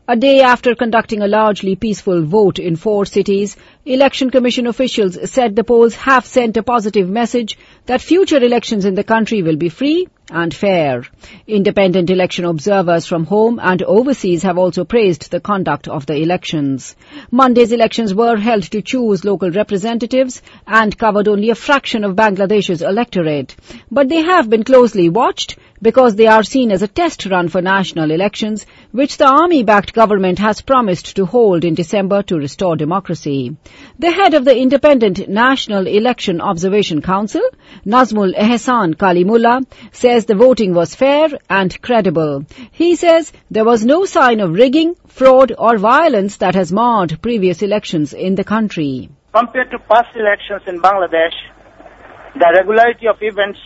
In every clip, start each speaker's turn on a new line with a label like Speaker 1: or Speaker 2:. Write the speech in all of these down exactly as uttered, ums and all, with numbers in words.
Speaker 1: A day after conducting a largely peaceful vote in four cities, Election Commission officials said the polls have sent a positive message that future elections in the country will be free and fair. Independent election observers from home and overseas have also praised the conduct of the elections. Monday's elections were held to choose local representatives and covered only a fraction of Bangladesh's electorate. But they have been closely watched because they are seen as a test run for national elections, which the army-backed government has promised to hold in December to restore democracy. The head of the Independent National Election Observation Council, Nazmul Ehsan Kalimullah, says the voting was fair and credible. He says there was no sign of rigging, fraud or violence that has marred previous elections in the country.
Speaker 2: Compared to past elections in Bangladesh, the regularity of events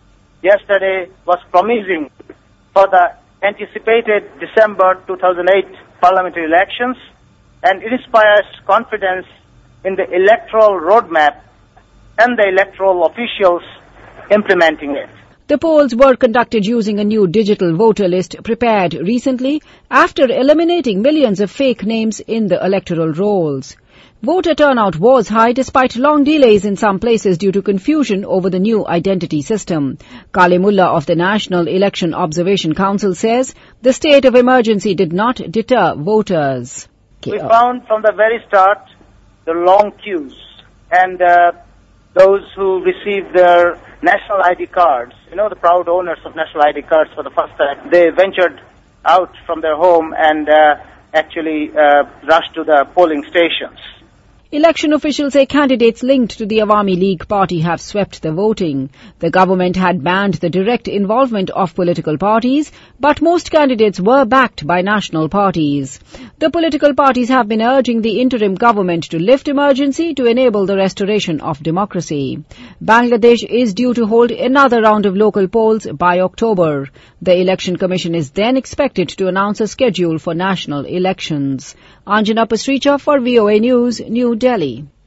Speaker 2: yesterday was promising for the anticipated December two thousand eight parliamentary elections, and it inspires confidence in the electoral roadmap and the electoral officials implementing it.
Speaker 1: The polls were conducted using a new digital voter list prepared recently after eliminating millions of fake names in the electoral rolls. Voter turnout was high despite long delays in some places due to confusion over the new identity system. Kalimullah of the National Election Observation Council says the state of emergency did not deter voters.
Speaker 2: We found from the very start the long queues and uh, those who received their national I D cards, you know, the proud owners of national I D cards for the first time, they ventured out from their home and uh, actually uh, rushed to the polling stations.
Speaker 1: Election officials say candidates linked to the Awami League party have swept the voting. The government had banned the direct involvement of political parties, but most candidates were backed by national parties. The political parties have been urging the interim government to lift emergency to enable the restoration of democracy. Bangladesh is due to hold another round of local polls by October. The Election Commission is then expected to announce a schedule for national elections. Anjana Pasricha for V O A News, New Delhi.